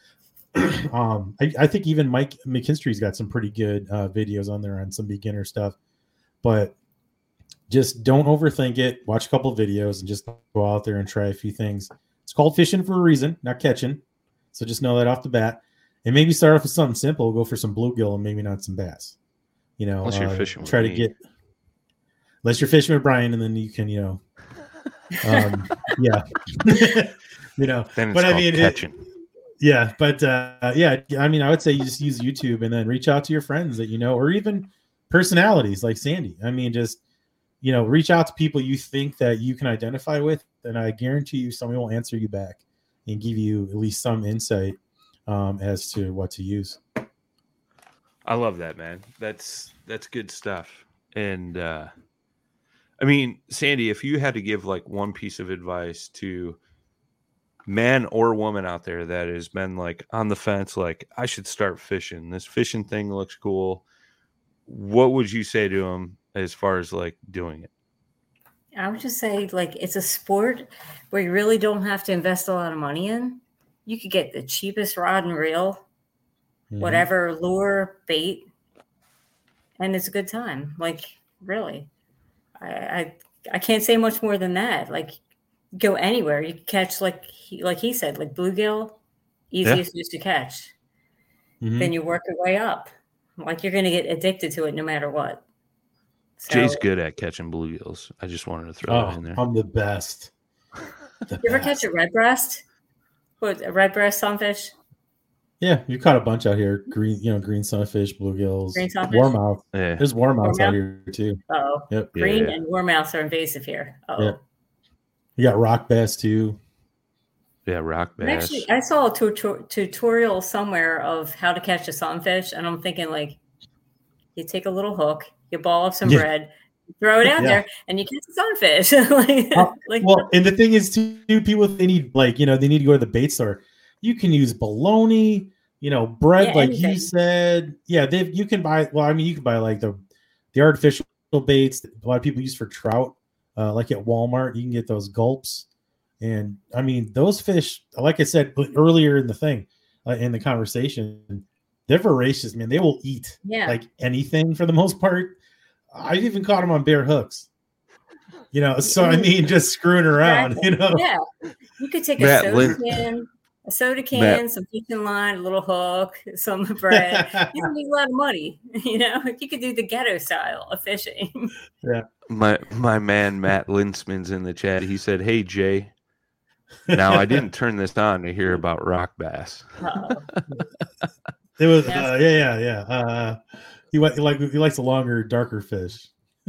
um, I, I think even Mike McKinstry's got some pretty good uh, videos on there on some beginner stuff. But just don't overthink it. Watch a couple of videos and just go out there and try a few things. It's called fishing for a reason, not catching. So just know that off the bat. And maybe start off with something simple. Go for some bluegill and maybe not some bass. You know, unless you're uh, fishing try with to me. get unless you're fishing with Brian, and then you can, you know, um, yeah, you know. Then it's but called I mean, catching. It, yeah, but uh, yeah, I mean, I would say you just use YouTube and then reach out to your friends that you know, or even personalities like Sandy. I mean, just you know, reach out to people you think that you can identify with, and I guarantee you somebody will answer you back and give you at least some insight um, as to what to use. I love that, man. That's that's good stuff. And uh, I mean, Sandy, if you had to give like one piece of advice to man or woman out there that has been like on the fence, like I should start fishing, this fishing thing looks cool, what would you say to them as far as like doing it? I would just say, like, it's a sport where you really don't have to invest a lot of money in. You could get the cheapest rod and reel, mm-hmm. whatever lure, bait, and it's a good time. Like, really, I, I I can't say much more than that. Like, go anywhere. You can catch, like he, like he said, like bluegill, easiest fish yeah. to catch. Mm-hmm. Then you work your way up. Like, you're going to get addicted to it no matter what. So, Jay's good at catching bluegills. I just wanted to throw Oh, that in there. I'm the best. The you ever best. catch a red breast? What, a red breast sunfish? Yeah, you caught a bunch out here. Green, you know, green sunfish, bluegills, Green sunfish? warmouth. Yeah. There's warmouths out Warmouth? here too. Oh, Yep. green Yeah. and warmouths are invasive here. Oh, Yeah. You got rock bass too. Yeah, rock And bass. actually, I saw a tutor- tutorial somewhere of how to catch a sunfish, and I'm thinking like, you take a little hook, you ball up some Yeah. bread, you throw it out Yeah. there, and you catch a sunfish. like, Oh, like, Well, and the thing is, too, people they need like you know they need to go to the bait store. You can use bologna, you know, bread Yeah, like anything. you said. Yeah, they you can buy. Well, I mean, you can buy like the the artificial baits that a lot of people use for trout, uh, like at Walmart. You can get those gulps, and I mean those fish. Like I said earlier in the thing, uh, in the conversation, they're voracious, man. They will eat yeah. like anything for the most part. I've even caught them on bare hooks. You know, so I mean, just screwing around. Exactly. You know, Yeah, you could take a Matt soda Lin- can, a soda can, Matt- some fishing line, a little hook, some bread. You don't need a lot of money. You know, you could do the ghetto style of fishing. My my man Matt Linsman's in the chat. He said, "Hey Jay, now I didn't turn this on to hear about rock bass." Uh-oh. It was, Yes. uh, yeah, yeah, yeah. Uh, he, li- he like he likes the longer, darker fish.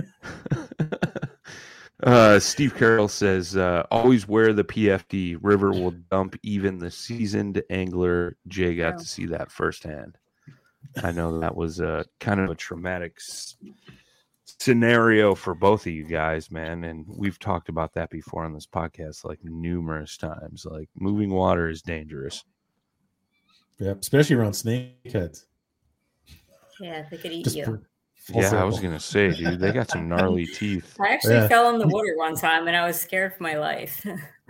uh, Steve Carroll says, uh, "Always wear the P F D. River will dump even the seasoned angler." Jay got Oh. to see that firsthand. I know that was uh, kind of a traumatic s- scenario for both of you guys, man. And we've talked about that before on this podcast like numerous times. Like moving water is dangerous. Yeah, especially around snakeheads. Yeah, they could eat Just you. for- full Yeah, I was circle. gonna say, dude, they got some gnarly teeth. I actually Yeah. fell in the water one time, and I was scared for my life.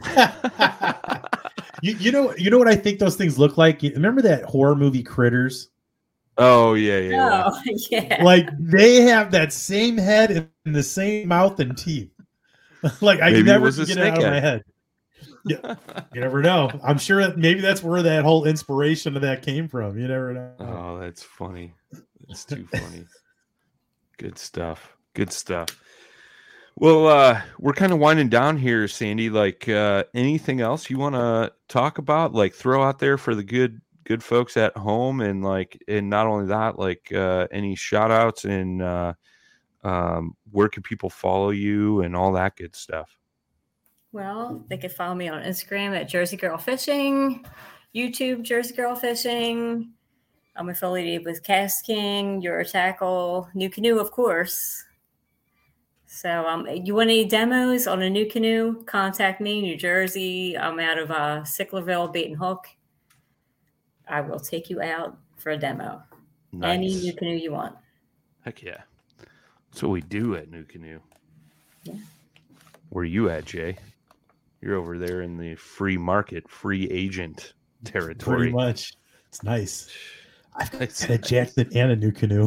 you, you know, you know what I think those things look like. You- Remember that horror movie Critters? Oh yeah, yeah. yeah. Oh, yeah. Like they have that same head and the same mouth and teeth. Like I Maybe it can never was a get it out of snakehead. my head. Yeah, you never know. I'm sure that maybe that's where that whole inspiration of that came from. You never know. Oh, that's funny. That's too funny. Good stuff. Good stuff. Well, uh, we're kind of winding down here, Sandy. Like uh, anything else you want to talk about? Like throw out there for the good good folks at home, and like, and not only that, like uh, any shout outs and uh, um, where can people follow you and all that good stuff. Well, they could follow me on Instagram at Jersey Girl Fishing, YouTube Jersey Girl Fishing. I'm affiliated with Cast King, Your Tackle, New Canoe, of course. So, um, you want any demos on a new canoe? Contact me, New Jersey. I'm out of uh, Sicklerville, Bait and Hook. I will take you out for a demo. Any Nice. new canoe you want. Heck yeah. That's what we do at New Canoe. Yeah. Where you at, Jay? You're over there in the free market, free agent territory. Pretty much. It's nice. I've got It's a Jackson and a new canoe.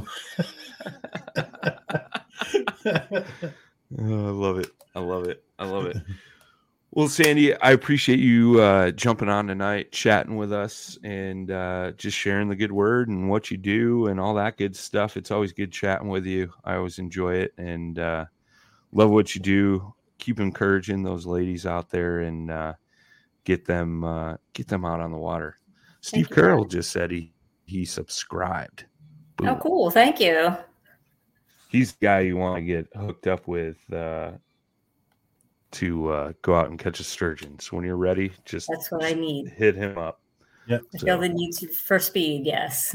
Oh, I love it. I love it. I love it. Well, Sandy, I appreciate you uh, jumping on tonight, chatting with us, and uh, just sharing the good word and what you do and all that good stuff. It's always good chatting with you. I always enjoy it and uh, love what you do. Keep encouraging those ladies out there and uh, get them uh, get them out on the water. Steve you, Carroll Brad. just said he he subscribed. Oh, Boom. cool. Thank you. He's the guy you want to get hooked up with uh, to uh, go out and catch a sturgeon. So when you're ready, just, That's what I just need. hit him up. Yep. I So- feel the need to, for speed, yes.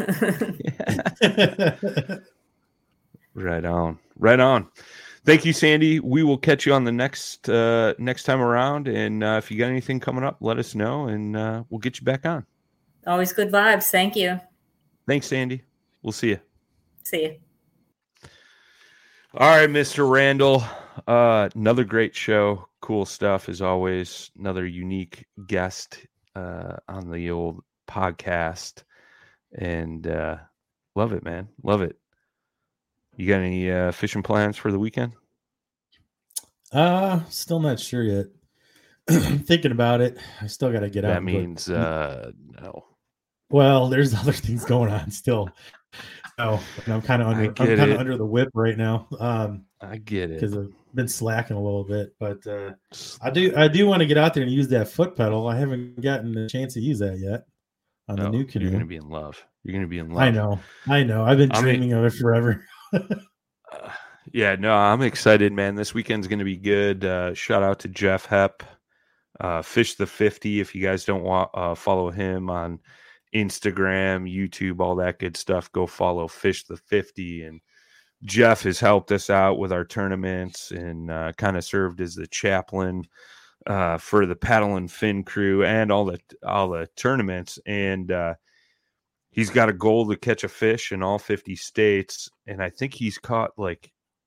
Right on. Right on. Thank you, Sandy. We will catch you on the next uh, next time around. And uh, if you got anything coming up, let us know, and uh, we'll get you back on. Always good vibes. Thank you. Thanks, Sandy. We'll see you. See you. All right, Mister Randall. Uh, another great show. Cool stuff as always. Another unique guest uh, on the old podcast. And uh, love it, man. Love it. You got any uh, fishing plans for the weekend? uh, still not sure yet. Thinking about it. I still got to get out. That and go- means uh, no. Well, there's other things going on still. So and I'm kind of under. I'm kind of under the whip right now. Um, I get it because I've been slacking a little bit, but uh, I do. I do want to get out there and use that foot pedal. I haven't gotten the chance to use that yet on the oh, new canoe. You're gonna be in love. You're gonna be in love. I know. I know. I've been I dreaming mean, of it forever. uh, yeah, no, I'm excited, man. This weekend's gonna be good. Uh, shout out to Jeff Hepp, uh, Fish the fifty. If you guys don't want uh, follow him on Instagram, YouTube, all that good stuff, go follow Fish the fifty. And Jeff has helped us out with our tournaments and uh, kind of served as the chaplain uh, for the Paddle and Fin crew and all the all the tournaments. And uh, he's got a goal to catch a fish in all fifty states. And I think he's caught like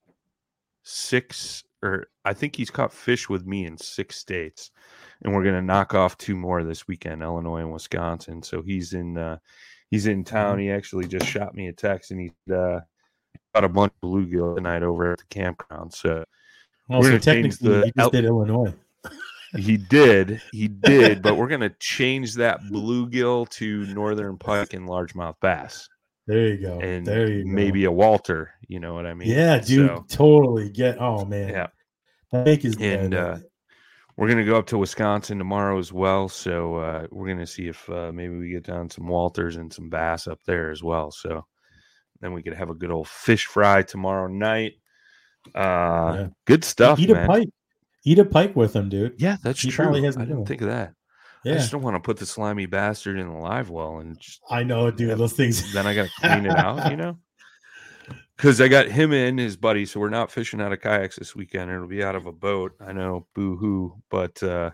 six, or I think he's caught fish with me in six states. And we're going to knock off two more this weekend, Illinois and Wisconsin. So he's in uh, he's in town. He actually just shot me a text, and he uh, got a bunch of bluegill tonight over at the campground. So, well, so technically, the, he just did Illinois. He did, he did, but we're going to change that bluegill to northern pike and largemouth bass. There you go. And there you maybe go. a Walter. You know what I mean? Yeah, dude. So, totally get. Oh man. Yeah. That make is and. Uh, We're going to go up to Wisconsin tomorrow as well. So uh, we're going to see if uh, maybe we get down some Walters and some bass up there as well. So then we could have a good old fish fry tomorrow night. Uh, yeah. Good stuff, Eat man. a pike. Eat a pike with them, dude. Yeah, that's he true. I didn't know. think of that. Yeah. I just don't want to put the slimy bastard in the live well. and just, I know, dude. Yeah, those things. Then I got to clean it out, you know? Because I got him in, his buddy, so we're not fishing out of kayaks this weekend. It'll be out of a boat. I know, boo-hoo. But, uh,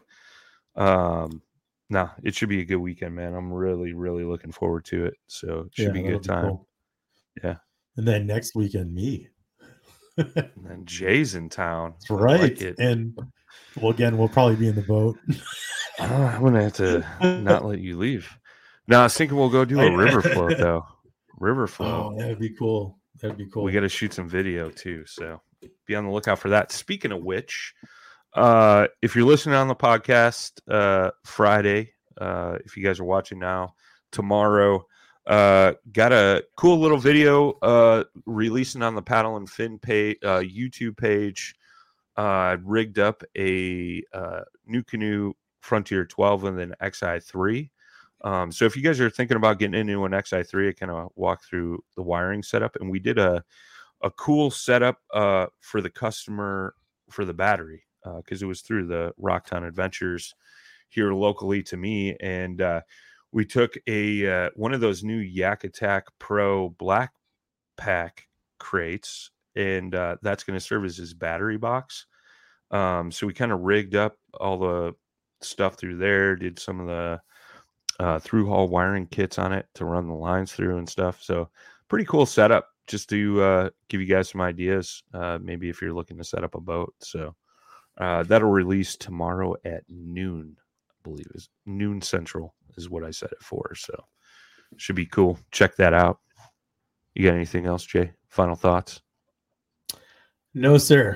um, no, nah, it should be a good weekend, man. I'm really, really looking forward to it. So it should yeah, be a good time. Be cool. Yeah. And then next weekend, me. And then Jay's in town. That's right. Like it. And, well, again, we'll probably be in the boat. uh, I'm going to have to not let you leave. No, I was thinking we'll go do a river float, though. River float. Oh, that'd be cool. That'd be cool. We got to shoot some video too, so be on the lookout for that. Speaking of which, uh, if you're listening on the podcast uh, Friday, uh, if you guys are watching now, tomorrow, uh, got a cool little video uh, releasing on the Paddle and Fin page, uh, YouTube page. I uh, rigged up a uh, NuCanoe Frontier twelve and then X I three. Um, so if you guys are thinking about getting into an X I three, I kind of walk through the wiring setup, and we did a a cool setup uh, for the customer for the battery because uh, it was through the Rocktown Adventures here locally to me, and uh, we took a uh, one of those new Yak Attack Pro Black Pack crates, and uh, that's going to serve as his battery box. Um, so we kind of rigged up all the stuff through there, did some of the Uh, through haul wiring kits on it to run the lines through and stuff. So pretty cool setup just to uh, give you guys some ideas. Uh, maybe if you're looking to set up a boat. So uh, that'll release tomorrow at noon, I believe is noon central is what I set it for. So should be cool. Check that out. You got anything else, Jay? Final thoughts? No, sir.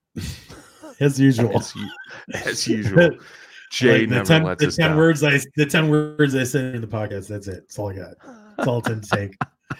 As usual. as, as usual. Jay like never ten, lets the us ten down. words I the ten words I said in the podcast. That's it. That's all I got. That's all it's in take.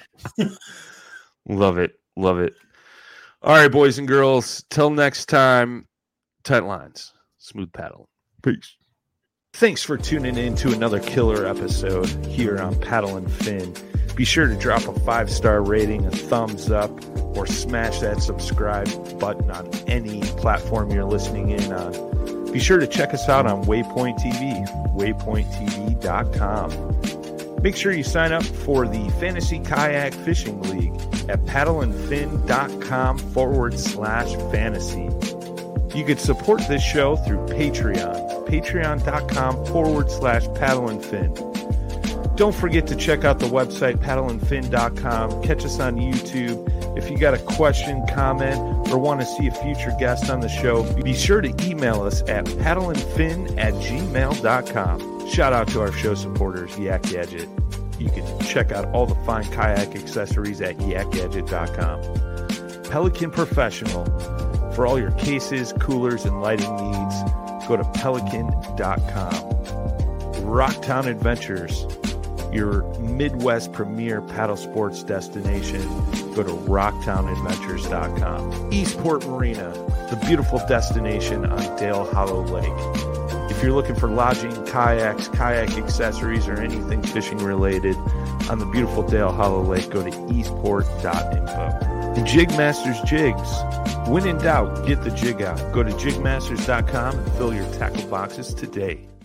Love it. Love it. All right, boys and girls. Till next time, tight lines, smooth paddle. Peace. Thanks for tuning in to another killer episode here on Paddle and Fin. Be sure to drop a five-star rating, a thumbs up, or smash that subscribe button on any platform you're listening in on. Be sure to check us out on Waypoint T V, waypoint t v dot com. Make sure you sign up for the Fantasy Kayak Fishing League at paddleandfin.com forward slash fantasy. You could support this show through Patreon, patreon.com forward slash paddleandfin. Don't forget to check out the website, paddleandfin dot com. Catch us on YouTube. If you got a question, comment, or want to see a future guest on the show, be sure to email us at paddleandfin at gmail dot com. Shout out to our show supporters, Yak Gadget. You can check out all the fine kayak accessories at yak gadget dot com. Pelican Professional. For all your cases, coolers, and lighting needs, go to pelican dot com. Rocktown Adventures. your Midwest premier paddle sports destination, go to rock town adventures dot com. Eastport Marina, the beautiful destination on Dale Hollow Lake. If you're looking for lodging, kayaks, kayak accessories, or anything fishing related on the beautiful Dale Hollow Lake, go to eastport dot info. And Jig Masters Jigs. When in doubt, get the jig out. Go to jig masters dot com and fill your tackle boxes today.